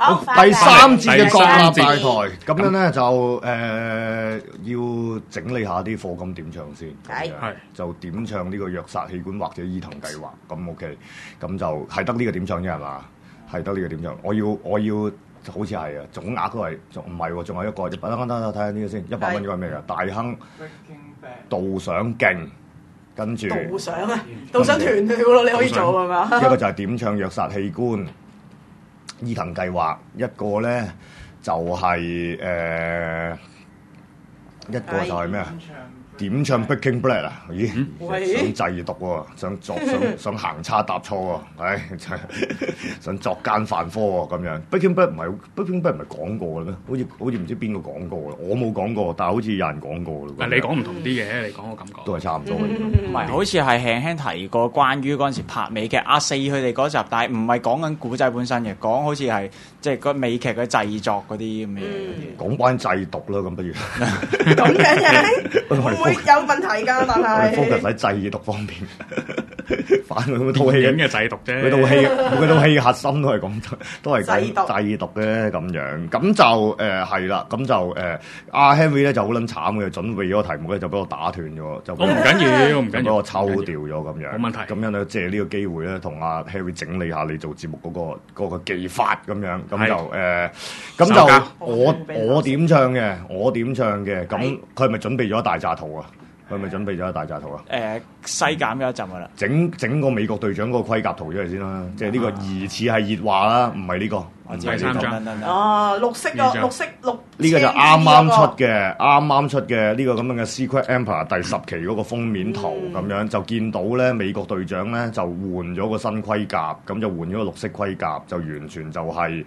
第三節嘅國立大台，咁樣咧就要整理下啲課金點唱先，係就點唱呢個虐殺器官或者伊藤計劃，咁 OK， 咁就係得呢個點唱啫係嘛？係得呢個點唱，我要好似係啊，總額都係，唔係喎，仲有一個，等睇下呢個先，100蚊嗰個係咩㗎？大亨導賞勁。跟住導賞啊，導賞團嚟㗎咯，你可以做係嘛？一個就係點唱虐殺器官伊藤計劃，一個咧就係、一個就係咩啊？點唱 Breaking Bad 啊？咦，想製毒喎，想行差踏錯喎，想作奸犯科喎咁樣。Breaking Bad 唔係講過嘅咩？好似唔知邊個講過啦，我冇講過，但係好似有人講過啦。你講唔同啲嘅，你講我感覺都係差唔多嘅。 唔係，好似係輕輕提過關於嗰陣時拍美劇阿四佢哋嗰集，但係唔係講緊古仔本身嘅，講好似係即係個美劇嘅製作嗰啲咁嘅嘢。講關製毒啦，咁不如咁嘅會有問題㗎，但係 focus 喺製毒方面，反佢套戲嘅製毒啫。佢套戲核心都係講製毒嘅咁樣。咁就係啦，咁就阿 Henry 咧就好撚慘嘅，準備嗰個題目咧就俾我打斷咗，就唔緊要，俾我抽掉咗咁樣。冇問題。咁樣咧借呢個機會咧，同阿 Henry 整理下你做節目嗰個技法咁樣。咁就我點唱嘅，咁佢係咪準備咗一大紮圖啊？西減咗一陣噶啦，整個美國隊長嗰個盔甲圖出嚟先啦，即係呢個疑似係熱話啦，唔係呢個。第三張綠色呢個就啱啱出嘅呢個咁樣嘅 Secret Empire 第10期嗰個封面圖咁樣，就見到咧美國隊長咧就換咗個新盔甲，咁就換咗個綠色盔甲，就完全就係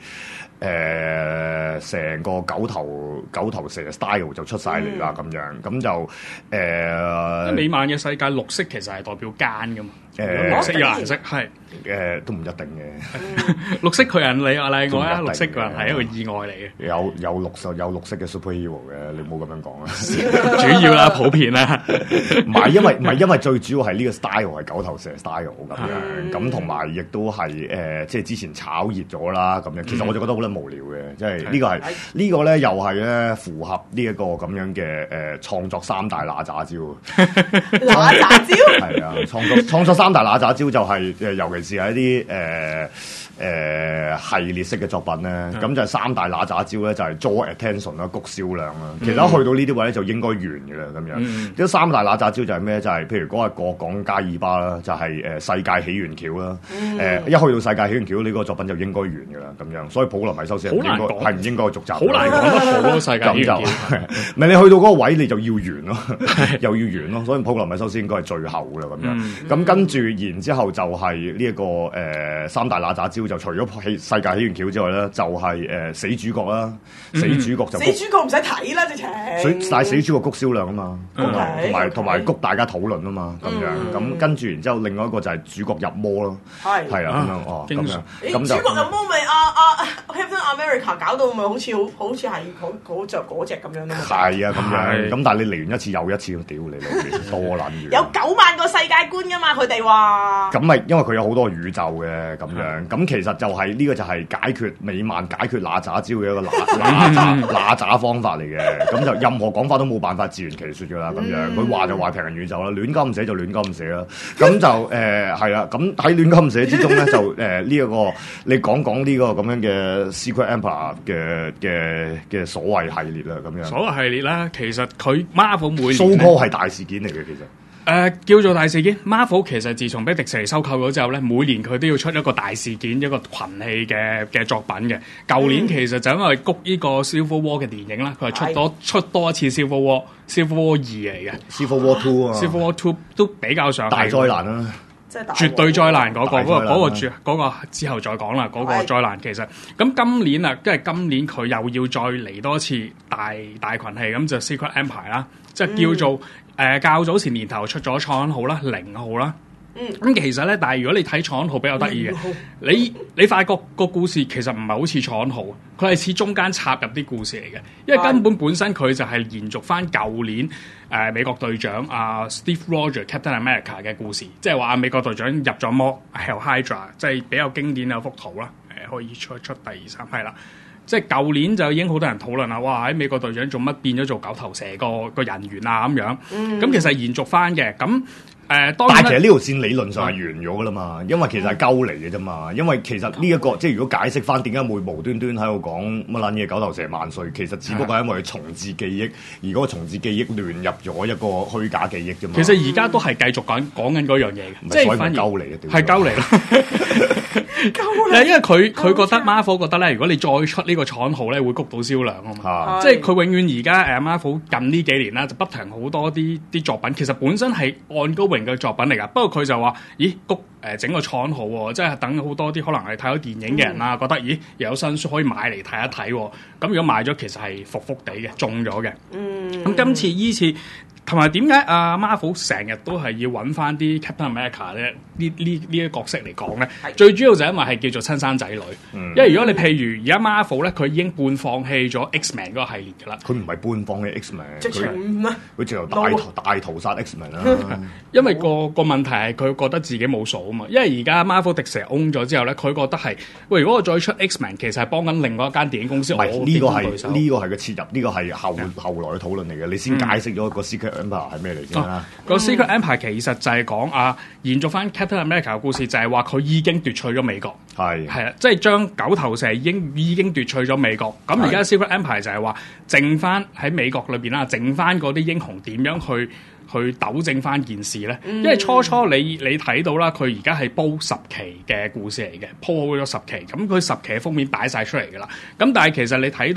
成個九頭蛇 style 就出晒嚟啦咁樣，咁就美漫嘅世界綠色其實係代表奸噶嘛，綠色有顏色係都唔一定嘅， 綠色巨人你話例外啊，綠色巨人係一個意外嚟嘅， 有綠色嘅 superhero 嘅，你唔好咁樣講啦， 主要啦普遍啦， 唔係因為最主要係呢個 style 係九頭蛇 style 咁樣，咁同埋亦都係即係之前炒熱咗啦咁樣，其實我就覺得好撚無聊嘅，即係呢個咧又係咧符合呢一個咁樣嘅創作三大揦渣招，揦渣招係啊，創作三大揦渣招就係尤其是係一啲系列式嘅作品咧，咁就係三大揦渣招咧，就係 draw attention 啦，谷銷量啦。其實一去到呢啲位咧，就應該完嘅啦，咁樣。啲三大揦渣招就係咩？就係譬如嗰個講加爾巴啦，就係世界起源橋啦。一去到世界起源橋呢個作品就應該完嘅啦，咁樣。所以普羅米修斯係唔應該續集。好難講得好世界起源橋。唔係你去到嗰個位你就要完咯，又要完咯。所以普羅米修斯應該係最後嘅啦，咁樣。咁跟住然之後就係呢一個三大揦渣招。就除咗世界起源橋之外咧，就係死主角啦，死主角唔使睇啦，直情。但係死主角谷銷量啊嘛，同埋谷大家討論啊嘛，咁樣咁跟住然之後，另外一個就係主角入魔咯，係啊咁樣哦，咁樣咁就主角入魔咪Captain America 搞到咪好似係好着嗰隻咁樣咯。係啊咁樣，咁但係你嚟完一次又一次咁屌你多撚嘢。有9萬個世界觀噶嘛，佢哋話。咁咪因為佢有好多宇宙嘅咁樣，咁其實就係呢個就係解決美漫解決揦渣招嘅一個揦渣方法嚟嘅，咁就任何講法都冇辦法自圓其説㗎啦，咁樣佢話就話平行宇宙啦，亂咁寫就亂咁寫啦，咁就係啦，咁喺亂咁寫之中咧就呢一個你講呢個咁樣嘅 Secret Empire 嘅所謂系列啦，咁樣所謂系列啦，其實佢 Marvel 每年 so call 係大事件嚟嘅，其實。 叫做大事件 Marvel 其實自從俾迪士尼收購咗之後咧，每年佢都要出一個大事件，一個群戲嘅作品嘅。舊年其實就因為谷呢個 Civil War 嘅電影啦，佢係出多一次 Civil War 2嚟嘅。Civil War 2啊 Civil War 2都比較上大災難啦，絕對災難嗰個，嗰個之後再講啦。嗰個災難其實咁今年啊，即係今年佢又要再嚟多次大群戲，咁就 Secret Empire 啦，即係叫做。較早前年頭出咗創刊號啦，0號啦。咁其實咧，但係如果你睇創刊號比較得意嘅，你發覺個故事其實唔係好似創刊號，佢係似中間插入啲故事嚟嘅，因為本身佢就係延續翻舊年美國隊長Steve Rogers Captain America 嘅故事，即係話美國隊長入咗魔 Hell Hydra，即係比較經典嘅一幅圖啦。 可以出第二三係啦。即係舊年就已經好多人討論啦，哇！喺美國隊長做乜變咗做九頭蛇個人員啊咁樣，咁其實延續翻嘅，咁當然但係其實呢條線理論上係完咗噶啦嘛，因為其實係鳩嚟嘅啫嘛，因為其實呢一個即係如果解釋翻點解會無端端喺度講乜撚嘢九頭蛇萬歲，其實只不過係因為佢重置記憶，而嗰個重置記憶亂入咗一個虛假記憶啫嘛。 其實而家都係繼續講緊嗰樣嘢嘅，即係反而鳩嚟嘅， 係鳩嚟咯。因為佢覺得 Marvel 覺得咧，如果你再出呢個廠號咧，會谷到銷量啊嘛。即係佢永遠而家Marvel 近呢幾年啦，就不停好多啲作品，其實本身係ongoing嘅作品嚟噶。不過佢就話：咦，谷整個廠號喎，即係等好多啲可能係睇咗電影嘅人啦，覺得咦又有新書可以買嚟睇一睇喎。咁如果買咗，其實係伏伏地嘅，中咗嘅。咁今次依次。同埋點解Marvel 成日都係要揾翻啲 Captain America 咧呢一個角色嚟講咧？最主要就係因為係叫做親生仔女。因為如果你譬如而家 Marvel 咧，佢已經半放棄咗 X-Men 嗰個系列㗎啦。 佢唔係半放棄 X-Men，佢直頭大屠殺 X-Men 啦。 因為個問題係佢覺得自己冇數啊嘛。因為而家 Marvel 迪士尼 own 咗之後咧，佢覺得係喂，如果我再出 X-Men，其實係幫緊另外一間電影公司。 唔係呢個係個切入，呢個係後來嘅討論嚟嘅。你先解釋咗個 Secret Empire 係咩嚟先啦？ 個 Secret Empire 其實就係講延續翻 Captain America 嘅故事，就係話佢已經奪取咗美國。係啦，即係將九頭蛇已經奪取咗美國。咁而家 Secret Empire 就係話剩翻喺美國裏邊啦，剩翻嗰啲英雄點樣去糾正翻件事咧？因為初你睇到啦，佢而家係煲10期嘅故事嚟嘅，鋪好咗10期。咁佢10期嘅封面擺晒出嚟㗎啦。咁但係其實你睇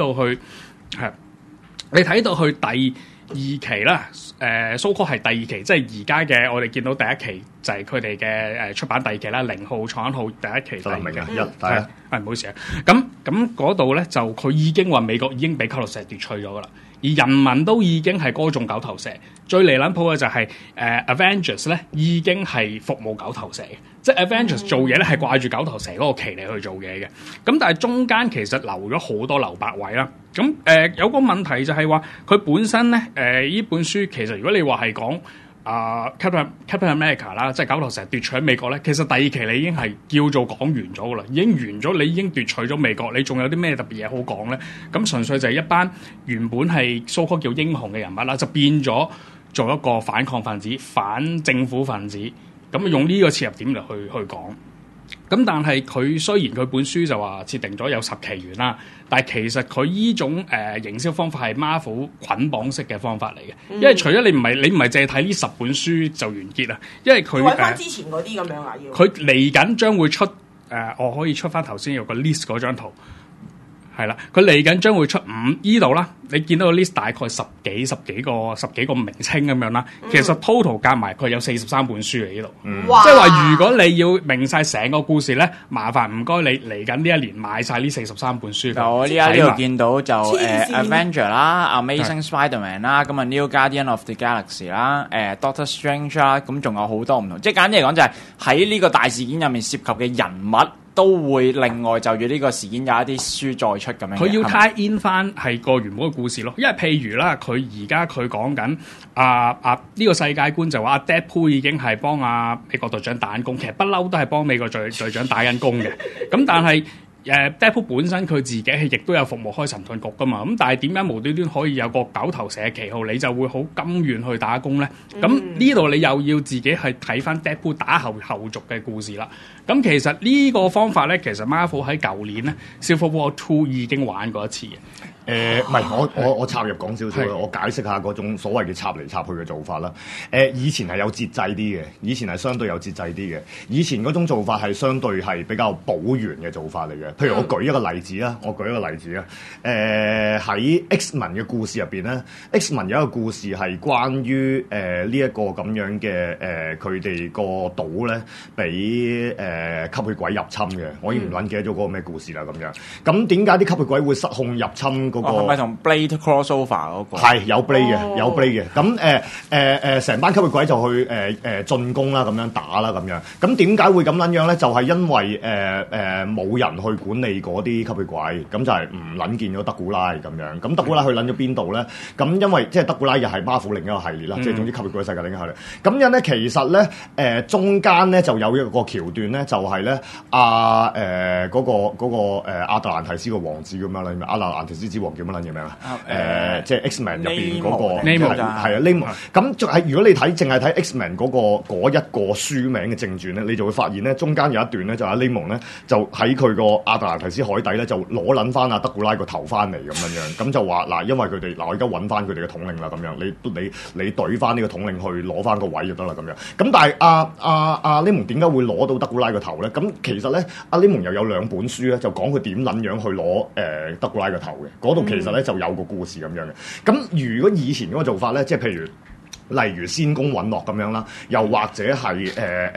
到去第2期啦，so call 係第2期，即係而家嘅我哋見到第1期就係佢哋嘅出版第2期啦，0號創號第1期。 明嘅唔好意思啊。咁嗰度咧就佢已經話美國已經俾九頭蛇奪取咗噶啦，而人民都已經係歌頌九頭蛇。最離撚譜嘅就係Avengers 咧已經係服務九頭蛇嘅，即係 Avengers 做嘢咧係掛住九頭蛇嗰個旗嚟去做嘢嘅。咁但係中間其實留咗好多留白位啦。咁有個問題就係話佢本身咧呢本書其實如果你話係講Captain America 啦，即係九頭蛇奪取喺美國咧，其實第2期你已經係叫做講完咗噶啦，已經完咗，你已經奪取咗美國，你仲有啲咩特別嘢好講咧？咁純粹就係一班原本係so called叫英雄嘅人物啦，就變咗做一個反抗分子、反政府分子，咁用呢個切入點嚟去講。咁但係佢雖然佢本書就話設定咗有10期完啦，但係其實佢依種營銷方法係 Marvel 捆綁式嘅方法嚟嘅，因為除咗你唔係淨係睇呢10本書就完結啦，因為佢揾翻之前嗰啲咁樣啊，要佢嚟緊將會出我可以出翻頭先有個 list 嗰張圖。係啦，佢嚟緊將會出5依度啦。你見到個 list 大概十幾個名稱咁樣啦。其實 total 加埋佢有43本書嚟呢度。即係話如果你要明晒成個故事咧，麻煩唔該你嚟緊呢一年買晒呢43本書。 我呢度見到就Avenger 啦、Amazing Spider-Man 啦，咁啊 New Guardian of the Galaxy 啦、Doctor Strange 啦，咁仲有好多唔同。即係簡單嚟講就係喺呢個大事件入面涉及嘅人物。都會另外就住呢個事件有一啲書再出咁樣。佢要 tie in 翻係個原本嘅故事咯，因為譬如啦，佢而家佢講緊呢個世界觀就話 Deadpool 已經係幫美國隊長打緊工，其實不嬲都係幫美國隊長打緊工嘅。咁但係Deadpool 本身佢自己係亦都有服務開神盾局噶嘛，咁但係點解無端端可以有個九頭蛇旗號，你就會好甘願去打工咧？咁呢度你又要自己去睇翻 Deadpool 打後續嘅故事啦。咁其實呢個方法咧，其實 Marvel 喺舊年咧 Civil War 2已經玩過一次嘅。 唔係，我插入講少少，我解釋下嗰種所謂嘅插嚟插去嘅做法啦。以前係有節制啲嘅，以前係相對有節制啲嘅。以前嗰種做法係相對係比較保原嘅做法嚟嘅。譬如我舉一個例子啦，喺 X-Men 嘅故事入邊咧 ，X-Men 有一個故事係關於呢一個咁樣嘅佢哋個島咧，俾吸血鬼入侵嘅。我已經唔撚記得咗嗰個咩故事啦咁樣。咁點解啲吸血鬼會失控入侵嗰個係咪同 Blade crossover 嗰個？ 係有 Blade 嘅，有 Blade 嘅。咁成班吸血鬼就去進攻啦，咁樣打啦，咁樣。咁點解會咁撚樣咧？就係因為冇人去管理嗰啲吸血鬼，咁就係唔撚見咗德古拉咁樣。咁德古拉去撚咗邊度咧？咁因為即係德古拉又係 Marvel 另一個系列啦，即係總之吸血鬼世界另一個系列。咁樣咧，其實咧中間咧就有一個橋段咧，就係咧嗰個亞特蘭提斯個王子咁樣啦，亞特蘭提斯之王叫乜撚嘢名啊？即係 X-Men 入邊嗰個係啊 Namor。咁就係如果你淨係睇 X-Men 嗰一個書名嘅正傳咧，你就會發現咧中間有一段咧就阿 Namor 咧就喺佢個亞特蘭提斯海底咧就攞撚翻阿德古拉個頭翻嚟咁樣，咁就話嗱，因為佢哋嗱我而家揾翻佢哋嘅統領啦咁樣，你懟翻呢個統領去攞翻個位就得啦咁樣。咁但係阿 Namor 點解會攞到德古拉個頭咧？咁其實咧阿 Namor 又有兩本書咧，就講佢點撚樣去攞德古拉個頭嘅。嗰度其實咧就有個故事咁樣嘅。咁如果以前嗰個做法咧，即係譬如例如仙公隕落咁樣啦，又或者係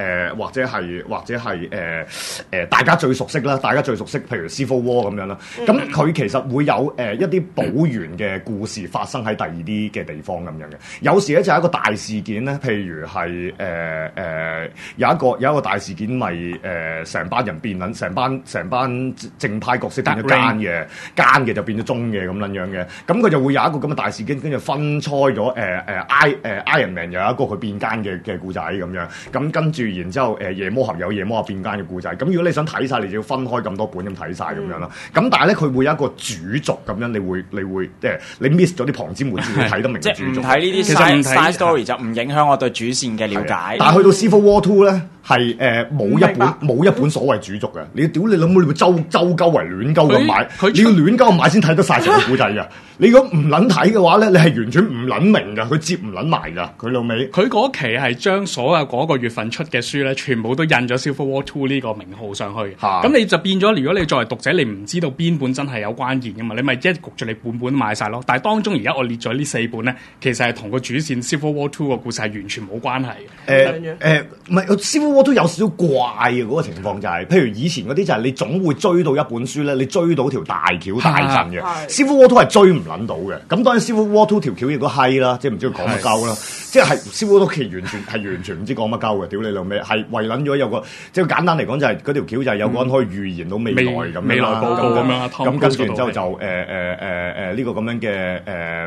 大家最熟悉啦，譬如 Civil War 咁樣啦。咁佢其實會有一啲補完嘅故事發生喺第二啲嘅地方咁樣嘅。有時咧就係一個大事件咧，譬如係有一個大事件，咪成班人變撚，成班正派角色變咗奸嘅就變咗忠嘅咁撚樣嘅。咁佢就會有一個咁嘅大事件，跟住分開咗Iron Man 有一個佢變奸嘅故仔咁樣，咁跟住然之後夜魔俠有夜魔俠變奸嘅故仔，咁如果你想睇晒，你就要分開咁多本咁睇晒咁樣啦。咁但係咧佢會有一個主軸咁樣，你會即係你 miss 咗啲旁支末節會睇得明嘅主軸。 即係唔睇呢啲 side story 就唔影響我對主線嘅了解。 但係去到 Civil War 2咧係冇一本所謂主軸嘅，你屌你諗你會周鳩為亂鳩咁買，你要亂鳩咁買先睇得晒成個故仔㗎。你如果唔撚睇嘅話咧，你係完全唔撚明㗎，佢接唔撚埋㗎，佢老尾。 佢嗰期係將所有嗰個月份出嘅書咧，全部都印咗 Civil War 2呢個名號上去。咁你就變咗，如果你作為讀者，你唔知道邊本真係有關鍵㗎嘛，你咪一焗住你本都買晒咯。但係當中而家我列咗呢4本咧，其實係同個主線 Civil War 2個故事係完全冇關係嘅。 唔係 Civil War 2有少少怪嘅嗰個情況就係，譬如以前嗰啲就係你總會追到一本書咧，你追到條大橋大陣嘅。Civil War 2係追唔撚到嘅。咁當然 Civil War 2條橋亦都閪啦，即係唔知佢講乜鳩啦。即係 Civil War 2其實完全唔知講乜鳩嘅，屌你老味，係為撚咗有個即係簡單嚟講就係嗰條橋就係有個人可以預言到未來咁樣， 未來報告咁樣。 咁跟住然之後就呢個咁樣嘅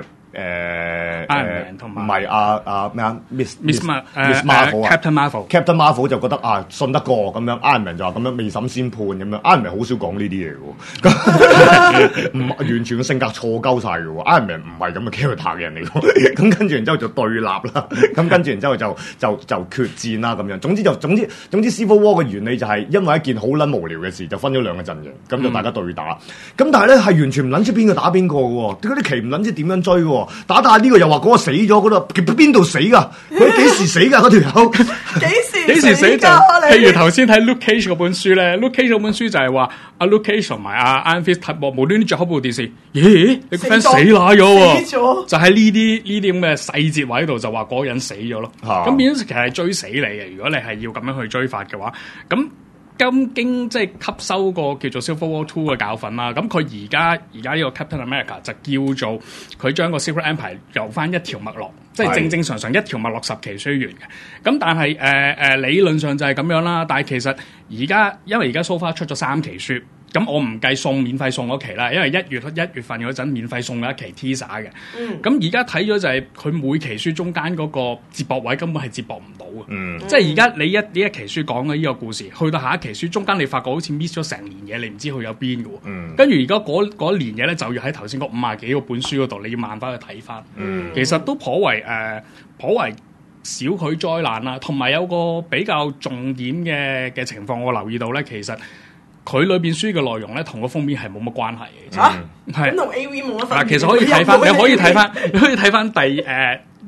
Iron Man 同埋唔係咩啊 Miss Marvel 啊 Captain Marvel 就覺得信得過咁樣 Iron Man 就話咁樣未審先判咁樣 Iron Man 好少講呢啲嘢嘅喎，唔完全嘅性格錯鳩晒嘅喎 Iron Man 唔係咁嘅 character 嘅人嚟嘅，咁跟住然之後就對立啦，咁跟住然之後就決戰啦咁樣，總之 Civil War 嘅原理就係因為一件好撚無聊嘅事就分咗兩個陣營，咁就大家對打，咁但係咧係完全唔撚知邊個打邊個嘅喎，嗰啲旗唔撚知點樣追嘅喎。打呢個又話嗰個死咗，嗰度邊度死㗎？佢幾時死㗎？嗰條友幾時死㗎？ 譬如頭先睇 Luke Cage 嗰本書咧 ，Luke Cage 嗰本書就係話阿 Luke Cage 同埋阿 Iron Fist 無端端着開部電視，咦？你個 friend 死乸咗喎！就喺呢啲咁嘅細節位度就話嗰個人死咗咯。咁變咗其實係追死你嘅。如果你係要咁樣去追法嘅話，咁。今經即係吸收個叫做 Civil War 2嘅教訓啦，咁佢而家呢個 Captain America 就叫做佢將個 Secret Empire 由翻一條脈絡，即係正常一條脈絡10期書完嘅。咁但係理論上就係咁樣啦，但係其實因為而家 so far 出咗3期書。咁我唔計免費送嗰期啦，因為一月份嗰陣免費送咗一期 teaser 嘅。咁而家睇咗就係佢每期書中間嗰個接駁位根本係接駁唔到嘅。即係而家你呢一期書講嘅呢個故事，去到下一期書中間你發覺好似 miss 咗成年嘢，你唔知佢有邊嘅喎。跟住而家嗰年嘢咧就要喺頭先嗰50幾個本書嗰度，你要慢翻去睇翻。其實都頗為少許災難啦，同埋有個比較重點嘅情況，我留意到咧，其實。佢裏邊書嘅內容咧，同個封面係冇乜關係嘅。 咁同 AV 冇乜分別。 其實可以睇翻，你可以睇翻第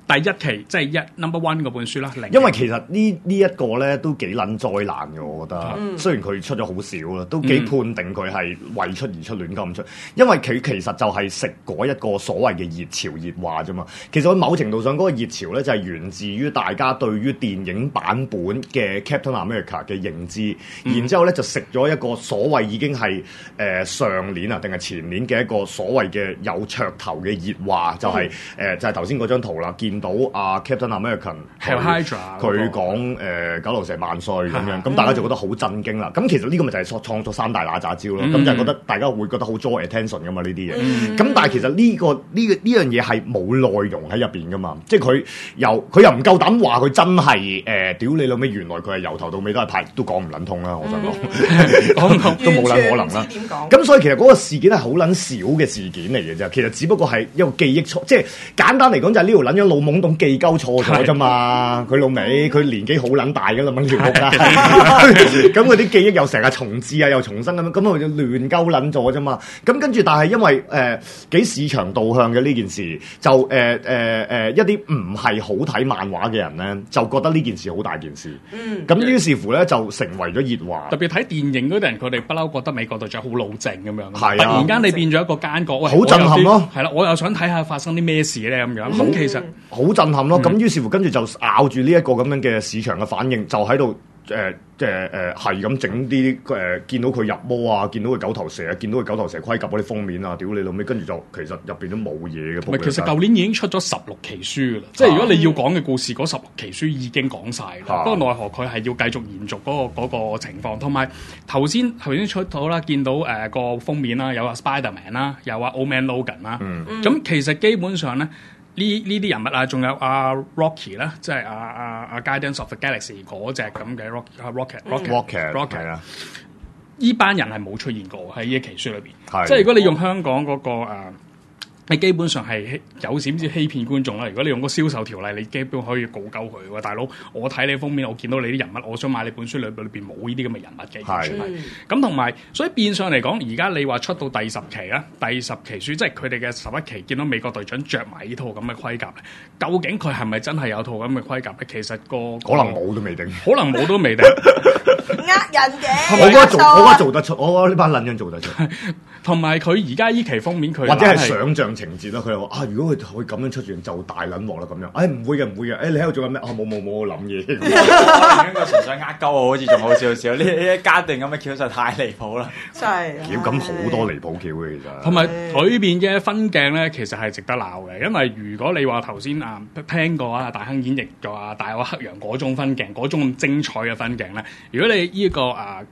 第一期即係number one 嗰本書啦。 因為其實呢一個咧都幾撚災難嘅，我覺得。雖然佢出咗好少啦，都幾判定佢係為出而出亂咁出。因為佢其實就係食嗰一個所謂嘅熱潮熱話啫嘛。其實佢某程度上嗰個熱潮咧就係源自於大家對於電影版本嘅 Captain America 嘅認知，然之後咧就食咗一個所謂已經係上年啊定係前年嘅一個所謂嘅有噱頭嘅熱話，就係就係頭先嗰張圖啦，見到阿 Captain America 佢講九頭蛇萬歲咁樣，咁大家就覺得好震驚啦。咁其實呢個咪就係創作三大拿炸招咯。咁就係覺得大家會覺得好 draw attention 噶嘛呢啲嘢。咁但係其實呢樣嘢係冇內容喺入邊噶嘛，即係佢又唔夠膽話佢真係屌你老味，原來佢係由頭到尾都係拍都講唔撚通啦。我想講都冇撚可能啦。咁所以其實嗰個事件係好撚少嘅事件嚟嘅啫。其實只不過係一個記憶錯，即係簡單嚟講就係呢條撚樣老懵懂記鳩錯咗啫嘛。佢老味佢年紀好撚大㗎啦，掹條屋啦。咁佢啲記憶又成日重置啊，又重新咁佢就亂鳩撚咗啫嘛。咁跟住但係因為幾市場導向嘅呢件事，就一啲唔係好睇漫畫嘅人咧，就覺得呢件事好大件事。咁於是乎咧就成為咗熱話。 特別睇電影嗰啲人，佢哋不嬲覺得美國隊長好老正咁樣。 係啊， 突然間你變咗一個奸角， 好震撼咯。 係啦，我又想睇下發生啲咩事咧咁樣。咁其實好震撼咯。咁於是乎跟住就咬住呢一個咁樣嘅市場嘅反應，就喺度係咁整啲見到佢入魔啊，見到佢九頭蛇啊，見到佢九頭蛇盔甲嗰啲封面啊，屌你老味，跟住就其實入邊都冇嘢嘅。 唔係，其實舊年已經出咗16期書噶啦，即係如果你要講嘅故事，嗰16期書已經講晒啦。不過奈何佢係要繼續延續嗰個情況，同埋頭先出到啦，見到個封面啦，有阿 Spider-Man 啦，有阿 Old Man Logan 啦。咁其實基本上咧。呢啲人物啊，仲有阿 Rocky 啦，即係阿 Guardians of the Galaxy 嗰隻咁嘅 Rocket 啊，呢班人係冇出現過喺呢一期書裏邊。即係如果你用香港嗰個你基本上係有少少欺騙觀眾啦。如果你用個銷售條例，你基本可以告鳩佢喎，大佬。我睇你封面，我見到你啲人物，我想買你本書裏邊冇呢啲咁嘅人物嘅，完全係。咁同埋，所以變相嚟講，而家你話出到第10期啦，第10期書，即係佢哋嘅11期，見到美國隊長着埋呢套咁嘅盔甲咧，究竟佢係咪真係有套咁嘅盔甲咧？其實可能冇都未定， 可能冇都未定。 人嘅， 我覺得做得出，我覺得呢班撚樣做得出。 同埋佢而家依期封面，佢或者係想像情節啦。佢話如果佢可以咁樣出現，就大撚鑊啦咁樣。唔會嘅，唔會嘅。你喺度做緊咩？冇諗嘢。 應該純粹呃鳩我，好似仲好少少。呢一家定咁嘅橋實太離譜啦。 真係。 咁好多離譜橋嘅其實。 同埋裏邊嘅分鏡咧，其實係值得鬧嘅。因為如果你話頭先聽過大亨演繹咗大有黑羊嗰種分鏡，嗰種咁精彩嘅分鏡咧，如果你呢個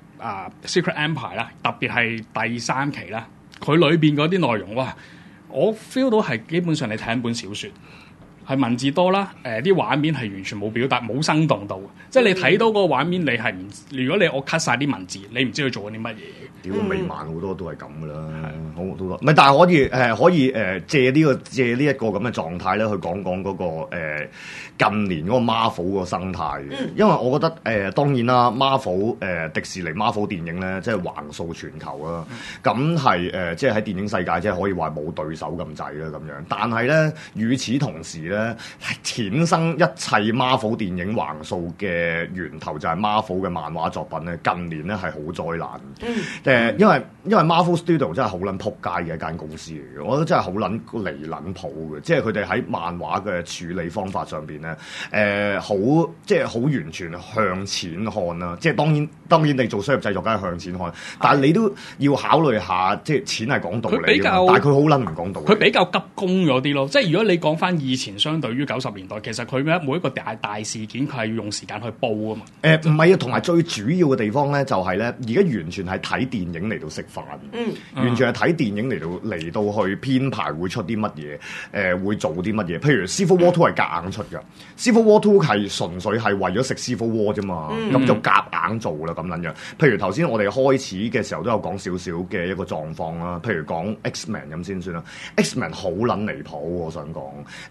Secret Empire 啦，特別係第3期啦，佢裏邊嗰啲內容，哇！我 feel 到係基本上你睇一本小説，係文字多啦，啲畫面係完全冇表達，冇生動到，即係你睇到個畫面，你係唔，如果我 cut 晒啲文字，你唔知佢做緊啲乜嘢。 屌美漫好多都係咁噶啦，好多。唔係，但係可以借呢一個咁嘅狀態咧，去講嗰個近年嗰個 Marvel 個生態嘅。因為我覺得當然啦，Marvel 迪士尼 Marvel 電影咧，即係橫掃全球啦。咁係即係喺電影世界，即係可以話冇對手咁滯啦咁樣。但係咧，與此同時咧，衍生一切 Marvel 電影橫掃嘅源頭就係 Marvel 嘅漫畫作品咧。近年咧係好災難。因為 Marvel Studio 真係好撚撲街嘅一間公司嚟嘅，我覺得真係好撚離撚譜嘅，即係佢哋喺漫畫嘅處理方法上邊咧，即係好完全向錢看啦。即係當然你做商業製作梗係向錢看，但係你都要考慮下，即係錢係講道理嘅，但係佢好撚唔講道理。 佢比較急功咗啲咯，即係如果你講翻以前，相對於90年代，其實佢每一個大事件，佢係要用時間去煲啊嘛。 唔係啊，同埋最主要嘅地方咧，就係咧，而家完全係睇電影嚟到食飯，完全係睇電影嚟到去編排會出啲乜嘢，會做啲乜嘢。譬如 Civil War 2係夾硬出㗎，Civil War 2係純粹係為咗食 Civil War 啫嘛，咁就夾硬做啦咁撚樣。譬如頭先我哋開始嘅時候都有講少少嘅一個狀況啦，譬如講 X-Men 咁先算啦。X-Men 好撚離譜，我想講 X-Men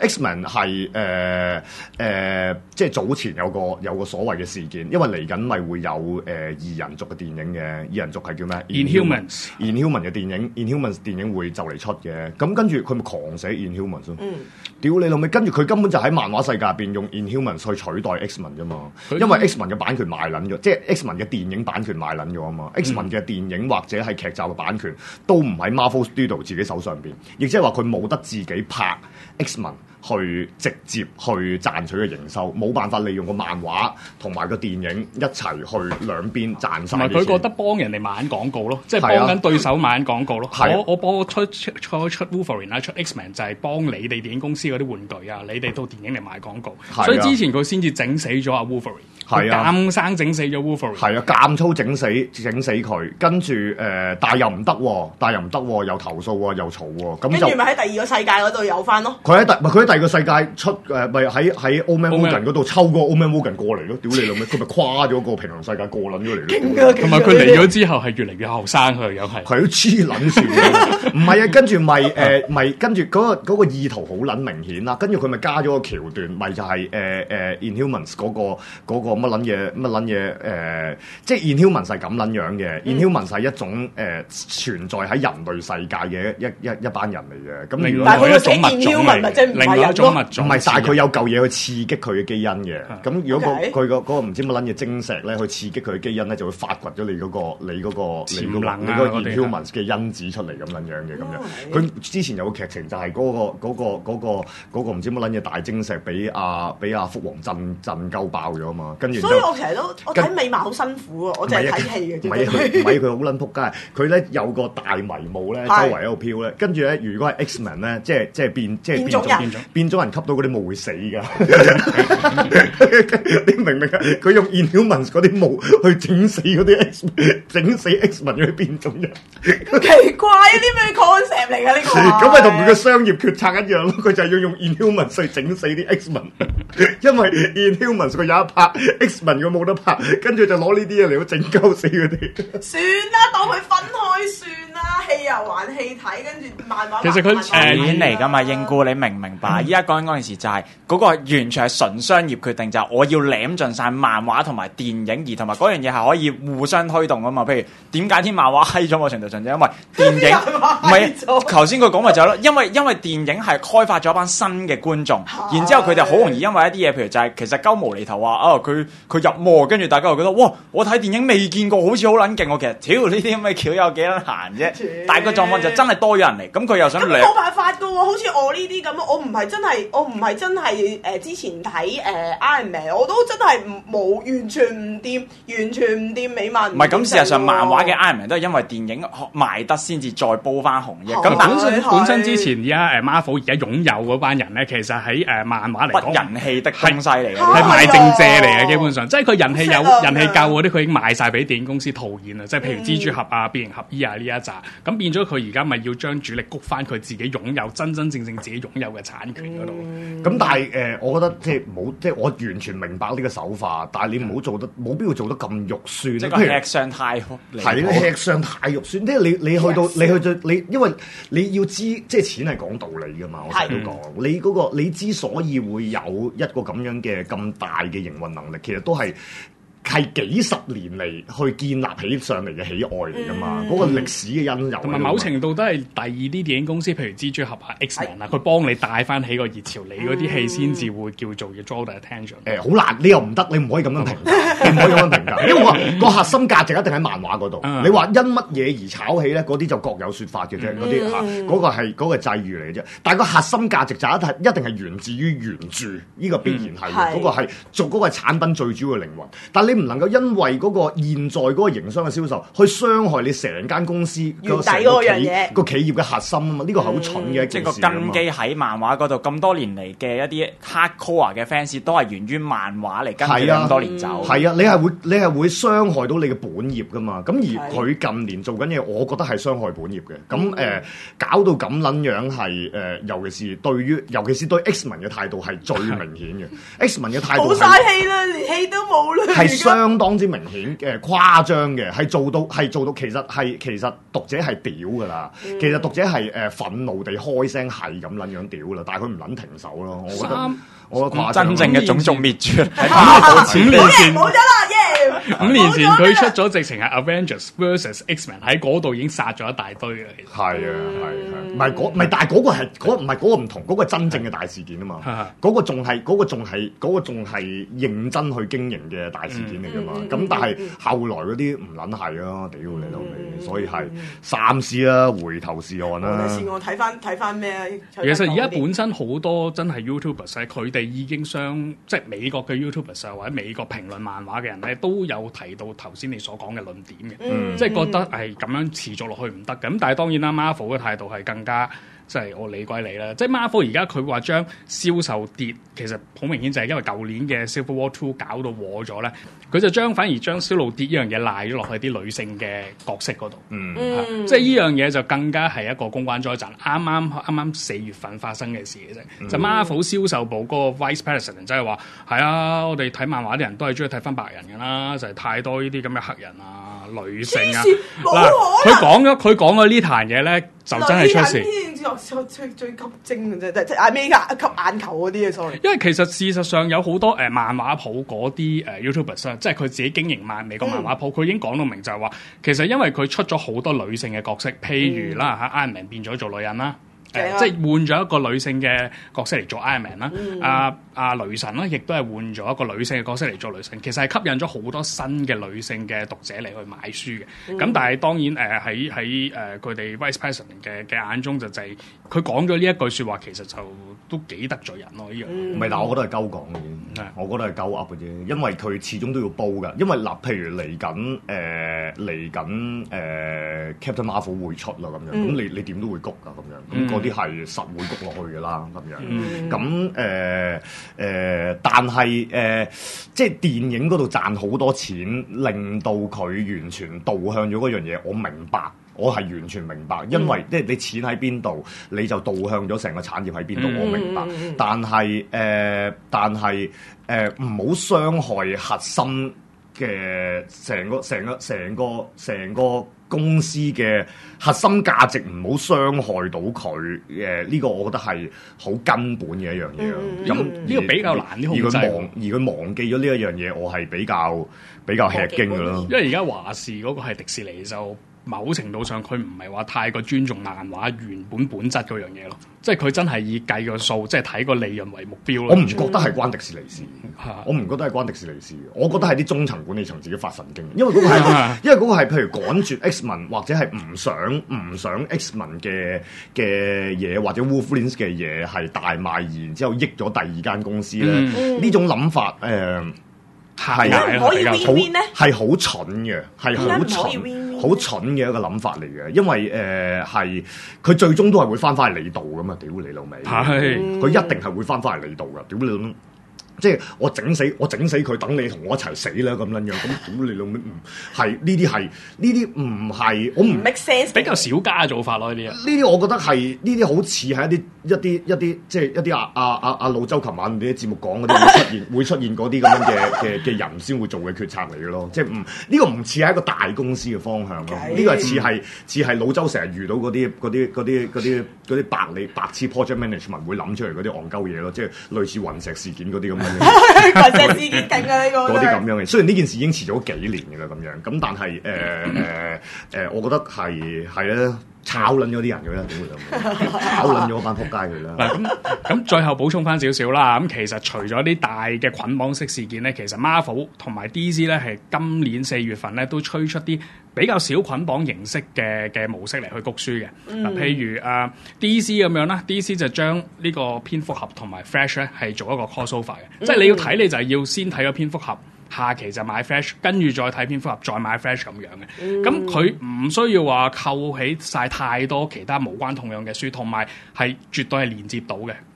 係即係早前有個所謂嘅事件，因為嚟緊咪會有異人族嘅電影嘅，異人族係叫咩 Inhumans 嘅電影 ，Inhumans 電影會就嚟出嘅，咁跟住佢咪狂寫 Inhumans 咯，屌你老味，跟住佢根本就喺漫畫世界入邊用 Inhumans 去取代 X-Men 啫嘛，因為 X-Men 嘅版權賣撚咗，即係 X-Men 嘅電影版權賣撚咗啊嘛，X-Men 嘅電影或者係劇集嘅版權都唔喺 Marvel Studio 自己手上邊，亦即係話佢冇得自己拍 X-Men 去直接去賺取嘅營收，冇辦法利用個漫畫同埋個電影一齊去兩邊賺晒。 同埋佢覺得幫人哋買緊廣告咯，即係幫緊對手買緊廣告咯。我幫我出 Wolverine 啦，出 X-Men 就係幫你哋電影公司嗰啲玩具啊，你哋套電影嚟賣廣告。所以之前佢先至整死咗阿 Wolverine，監生整死咗 Wolverine。係啊， 監粗整死佢，跟住但係又唔得喎，又投訴喎，又嘈喎，咁就跟住咪喺第二個世界嗰度有翻咯。 佢喺第二個世界出咪喺 Old Man Logan 嗰度抽個 Old Man Logan 過嚟咯，屌你老味，佢咪跨咗個平行世界過撚咗嚟咯。 同埋佢嚟咗之後係越嚟越後生，佢又係都黐撚線嘅，唔係啊，跟住咪跟住嗰個意圖好撚明顯啦，跟住佢咪加咗個橋段，咪就係Inhumans 嗰個乜撚嘢即係 Inhumans 係咁撚樣嘅，Inhumans 係一種存在喺人類世界嘅一班人嚟嘅，咁另外一種物種嚟，另外一種物種唔係，但係佢有嚿嘢去刺激佢嘅基因嘅，咁如果佢嗰個唔知乜撚嘢晶石咧，去刺激佢嘅基因咧，就會發掘咗你嗰個Inhumans 嘅因子出嚟咁撚樣嘅咁樣。佢之前有個劇情就係嗰個唔知乜撚嘢大晶石俾阿福王震鳩爆咗啊嘛，跟住。 所以我成日都我睇美漫好辛苦啊，我淨係睇戲嘅啫。 唔係佢好撚仆街，佢咧有個大迷霧咧，周圍喺度飄咧，跟住咧如果係 X-Men 咧，即係變咗人吸到嗰啲霧會死㗎。你明唔明啊？佢用 Inhumans 嗰啲霧去整死嗰啲整死 X-Men 嗰啲變種人。 奇怪啊！啲咩 concept 嚟㗎呢個？ 咁咪同佢嘅商業決策一樣咯，佢就係要用 Inhumans 去整死啲 X-Men，因為 Inhumans 佢有一拍 X-Men 佢冇得拍，跟住就攞呢啲嘢嚟到整鳩死佢哋。 算啦，當佢分開算啦，戲又還戲睇，跟住慢慢。 其實佢演嚟㗎嘛，應顧你明唔明白？依家講緊嗰件事就係嗰個完全係純商業決定，就係我要攬盡晒漫畫同埋電影，而同埋嗰樣嘢係可以互相推動㗎嘛。譬如點解啲漫畫閪咗某程度上就因為電影唔係頭先佢講咪就係咯，因為電影係開發咗一班新嘅觀眾，然之後佢哋好容易因為一啲嘢，譬如就係其實鳩無厘頭話佢入魔，跟住大家又覺得哇，我睇電影未見過，好似好撚勁喎。其實屌呢啲咁嘅橋有幾撚閒啫，但係個狀況就真係多咗人嚟，咁佢又想咁冇辦法㗎喎，好似我呢啲咁，我唔係真係之前睇Iron Man，我都真係冇完全唔掂美漫。 唔係咁，事實上漫畫嘅 Iron Man 都係因為電影賣得先至再煲翻紅嘅。咁本身之前而家Marvel 而家擁有嗰班人咧，其實喺漫畫嚟講， 不人氣的東西嚟嘅， 係賣正借嚟嘅。基本上，即係佢人氣夠嗰啲，佢已經賣晒俾電影公司套現啦。即係譬如蜘蛛俠啊、變形俠醫啊呢一紮，咁變咗佢而家咪要將主力谷翻佢自己擁有真正自己擁有嘅產權嗰度。 咁但係我覺得即係我完全明白呢個手法，但係你唔好做得冇必要做得咁肉酸。 即係吃相太係吃相太肉酸。即係你去到你，因為你要知即係錢係講道理㗎嘛。我成日都講，你之所以會有一個咁樣嘅咁大嘅營運能力，其實都係幾十年嚟去建立起上嚟嘅喜愛嚟㗎嘛，嗰個歷史嘅因由。 同埋某程度都係第二啲電影公司，譬如蜘蛛俠啊、X-Men 啊，佢幫你帶翻起個熱潮，你嗰啲戲先至會叫做要 draw the attention。 好難，你又唔得，你唔可以咁樣評價，你唔可以咁樣評價，因為個核心價值一定喺漫畫嗰度。你話因乜嘢而炒起咧？嗰啲就各有説法嘅啫，嗰啲嗰個係嗰個際遇嚟嘅啫。但係個核心價值就一定係源自於原著，呢個必然係嗰個係做嗰個產品最主要嘅靈魂。但你唔能夠因為嗰個現在嗰個營商嘅銷售，去傷害你成間公司個企業嘅核心啊嘛！呢個係好蠢嘅一件事。 即係個根基喺漫畫嗰度，咁多年嚟嘅一啲 hardcore 嘅 fans 都係源於漫畫嚟跟住咁多年走。 係啊，你係會傷害到你嘅本業噶嘛？咁而佢近年做緊嘢，我覺得係傷害本業嘅。咁搞到咁撚樣係尤其是對 X-Men 嘅態度係最明顯嘅。X-Men 嘅態度冇嘥氣啦，連戲都冇啦。 係相當之明顯嘅誇張嘅，係做到其實讀者係屌㗎啦，其實讀者係憤怒地開聲係咁撚樣屌啦，但係佢唔撚停手咯，我覺得誇張。 真正嘅種族滅絕 5年前冇咗啦，耶 ！5年前佢出咗直情係 Avengers vs X-Men 喺嗰度已經殺咗一大堆嘅。 係啊，唔係，但係嗰個唔係嗰個唔同，嗰個係真正嘅大事件啊嘛，嗰個仲係認真去經營嘅大事件嚟㗎嘛。咁但係後來嗰啲唔撚係咯，屌你老味，所以係三思啦，回頭是岸啦。 是岸睇翻咩啊？ 其實而家本身好多真係 YouTubers 佢哋已經即係美國嘅 YouTubers 或者美國評論漫畫嘅人咧，都有提到頭先你所講嘅論點嘅，即係覺得係咁樣持續落去唔得嘅。咁但係當然啦 ，Marvel 嘅態度係更加即係我理歸你啦。即係 Marvel 而家佢話將銷售跌，其實好明顯就係因為舊年嘅 Civil War 2搞到禍咗咧，佢就反而將銷路跌呢樣嘢賴咗落去啲女性嘅角色嗰度。即係呢樣嘢就更加係一個公關災難。啱啱4月份發生嘅事嘅啫。就 Marvel 銷售部嗰個 Vice President 即係話係啊，我哋睇漫畫啲人都係中意睇翻白人㗎啦，就係太多呢啲咁嘅黑人啊、女性啊。嗱，佢講咗呢壇嘢咧，就真係出事。 最急症嘅啫，即係咩㗎？吸眼球嗰啲啊，sorry。因為其實事實上有好多漫畫鋪嗰啲YouTubers 啊，即係佢自己經營美國漫畫鋪，佢已經講到明就係話，其實因為佢出咗好多女性嘅角色，譬如啦嚇 Iron Man 變咗做女人啦。即係換咗一個女性嘅角色嚟做 Iron Man 啦，雷神啦，亦都係換咗一個女性嘅角色嚟做雷神，其實係吸引咗好多新嘅女性嘅讀者嚟去買書嘅。咁但係當然喺佢哋 Vice President 嘅眼中就係佢講咗呢一句説話，其實就都幾得罪人咯。呢樣唔係，但係我覺得係鳩講嘅啫，我覺得係鳩噏嘅啫，因為佢始終都要煲㗎。因為嗱，譬如嚟緊Captain Marvel 會出啦咁樣，咁你點都會谷㗎咁樣，咁啲係實會谷落去嘅啦，咁樣。咁但係即係電影嗰度賺好多錢，令到佢完全導向咗嗰樣嘢。我明白，我係完全明白，因為即係你錢喺邊度，你就導向咗成個產業喺邊度。我明白，但係唔好傷害核心嘅成個公司嘅核心價值，唔好傷害到佢。呢個我覺得係好根本嘅一樣嘢咯。咁呢個比較難啲控制。 而佢忘記咗呢一樣嘢，我係比較吃驚嘅咯。 因為而家華視嗰個係迪士尼，就某程度上佢唔係話太過尊重漫畫原本質嗰樣嘢咯。即係佢真係以計個數，即係睇個利潤為目標咯。 我唔覺得係關迪士尼事，我唔覺得係關迪士尼事。我覺得係啲中層管理層自己發神經，因為嗰個係譬如趕絕 X-Men 或者係唔想 X-Men 嘅嘢，或者 Wolverine 嘅嘢係大賣，然之後益咗第二間公司咧。呢種諗法係好蠢嘅，係好蠢嘅一個諗法嚟嘅，因為係佢最終都係會翻返嚟你度噶嘛，屌你老味，佢一定係會翻返嚟你度噶，屌你老味。即係我整死佢，等你同我一齊死啦咁樣樣，咁屌你老味，唔係呢啲唔係我唔 make sense， 比較少加嘅做法咯呢啲。呢啲我覺得係呢啲好似係一啲即係一啲阿老周琴晚啲節目講嗰啲會出現嗰啲咁樣嘅人先會做嘅決策嚟嘅咯，即係呢個唔似係一個大公司嘅方向咯，呢個係似係老周成日遇到嗰啲白痴 project management 會諗出嚟嗰啲戇鳩嘢咯，即係類似雲石事件嗰啲咁。 雲石事件勁啊！呢個嗰啲咁樣嘅，雖然呢件事已經遲咗幾年嘅啦，咁樣咁，但係我覺得係咧炒撚咗啲人嘅啦，點會咁炒撚咗班撲街佢啦。 咁最後補充翻少少啦。咁其實除咗啲大嘅捆綁式事件咧，其實 Marvel 同埋 DC 咧係今年4月份咧都推出啲比較少捆綁形式嘅模式嚟去谷書嘅。譬如DC 咁樣啦 ，DC 就將呢個蝙蝠俠同埋 Flash 咧係做一個 crossover 嘅，即係你要睇你就係要先睇咗蝙蝠俠。下期就買 Flash， 跟住再睇蝙蝠俠，再買 Flash 咁樣嘅。咁佢唔需要話扣起晒太多其他無關痛癢嘅書，同埋係絕對係連接到嘅。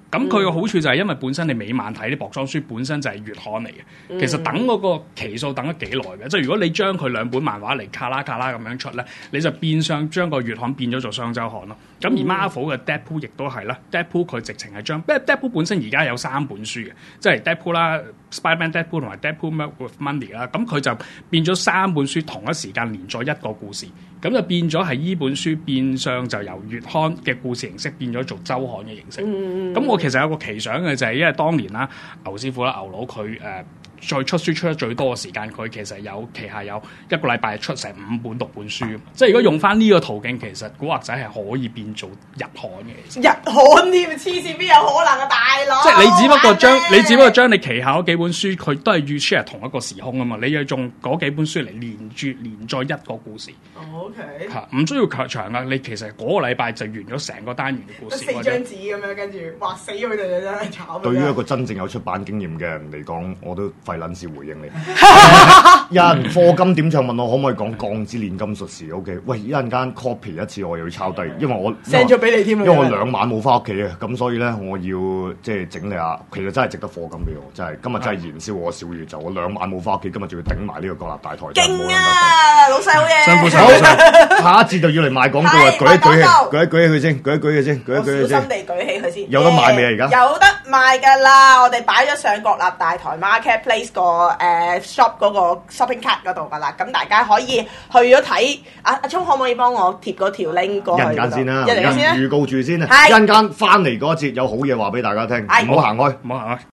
咁佢嘅好處就係因為本身你美漫睇啲薄裝書本身就係月刊嚟嘅，其實等嗰個期數等咗幾耐嘅，即係如果你將佢兩本漫畫嚟卡啦咁樣出咧，你就變相將個月刊變咗做雙週刊咯。咁而 Marvel 嘅 Deadpool 亦都係啦，Deadpool 佢直情係將，因為 Deadpool 本身而家有3本書嘅，即係 Deadpool 啦、Spider-Man Deadpool 同埋 Deadpool with Money 啦，咁佢就變咗3本書同一時間連載一個故事，咁就變咗係依本書變相就由月刊嘅故事形式變咗做週刊嘅形式。咁我其實有個奇想嘅就係因為當年啦，牛師傅啦、牛佬佢再出書出得最多嘅時間，佢其實旗下有一個禮拜出成5本讀本書，即係如果用翻呢個途徑，其實古惑仔係可以變做日刊嘅。其實日刊添，黐線邊有可能啊，大佬！ 即係你只不過將你旗下嗰幾本書，佢都係要 share 同一個時空啊嘛，你要用嗰幾本書嚟連載一個故事。 OK。 嚇，唔需要長啊！你其實嗰個禮拜就完咗成個單元嘅故事。 4張紙咁樣，跟住畫死佢哋真係慘。 對於一個真正有出版經驗嘅人嚟講，我都費撚事回應你。有人課金點唱問我可唔可以講鋼之煉金術士 ？OK， 喂，一陣間 copy 一次我又要抄低，因為我 send 咗俾你添， 因為我2晚冇翻屋企啊，咁所以咧我要即係整理下，其實真係值得課金俾我，真係今日真係燃燒我小宇宙，我2晚冇翻屋企，今日仲要頂埋呢個國立大台， 勁啊！老細好嘢， 辛苦晒。 下一節就要嚟賣廣告啊！舉一舉起佢先，舉一舉佢先，舉一舉佢先。 小心地舉起佢先。 有得賣未啊？而家有得賣㗎啦！我哋擺咗上國立大台 Marketplace 個shop 嗰個 shopping cart 嗰度㗎啦，咁大家可以去咗睇。阿聰可唔可以幫我貼嗰條 link 過去？ 一陣間先啦， 一陣間先啦， 預告住先啊！ 係一陣間翻嚟嗰一節有好嘢話俾大家聽，唔好行開， 唔好行開。